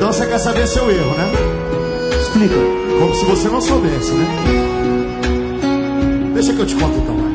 Então você quer saber seu erro, né? Explica. Como se você não soubesse, né? Deixa que eu te conto então, vai.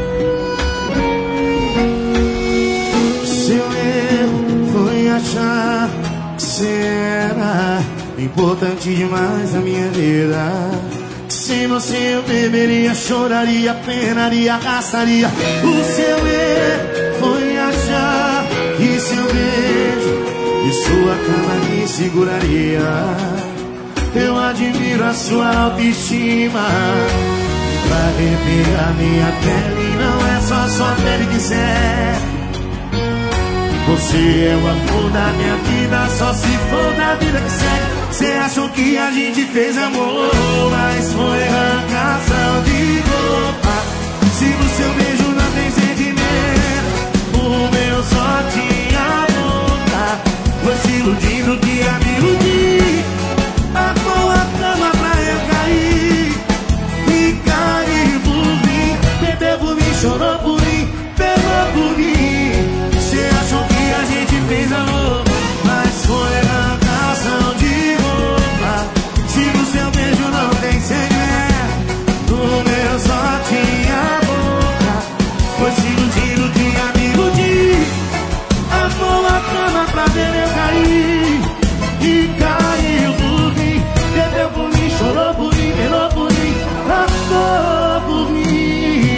Seu erro foi achar que você era importante demais na minha vida. Sem você eu beberia, choraria, penaria, gastaria. O seu erro foi achar que seu beijo e sua cama me seguraria. Eu admiro a sua autoestima. Pra arrepiar minha pele, não é só sua pele que serve. Você é o amor da minha vida, só se for da vida que segue. Cê achou que a gente fez amor, mas foi arrancação de roupa. Se no seu beijo não tem sentimento, o meu só tinha boca. Foi se iludindo que ia me iludir. Armou a cama pra eu cair e caiu por mim. Bebeu por mim, chorou por mim, pelou por mim. Cê achou que a gente fez amor, mas foi arrancação de roupa. Se no seu beijo não tem segredo, no meu só tinha boca. Foi se iludindo que ia me iludir. Armou a cama pra ver eu cair e caiu por mim. Bebeu por mim, chorou por mim, pelou por mim, amou por mim.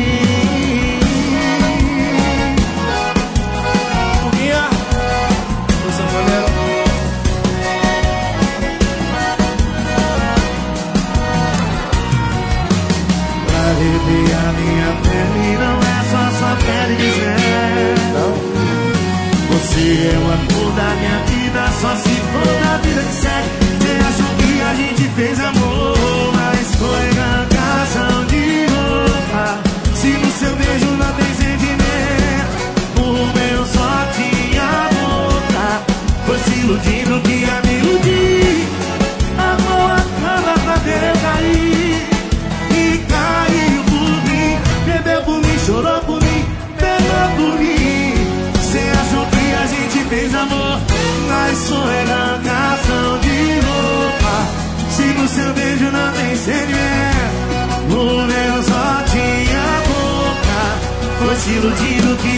Arrepiar minha pele, não é só sua pele dizer. Você é o amor da minha vida, só se for da vida que segue. Você achou que a gente fez amor, mas foi arrancação de roupa. Se no seu beijo não tem sentimento, o meu só tinha boca. Foi se iludindo que ia me iludir. Amou a cama pra ver eu cair e caiu por mim. Bebeu por mim, chorou por mim, pelou por mim. Cê achou que a gente fez amor, mas foi arrancação de roupa. Se no seu beijo não tem sentimento, o meu só tinha boca. Foi se iludindo que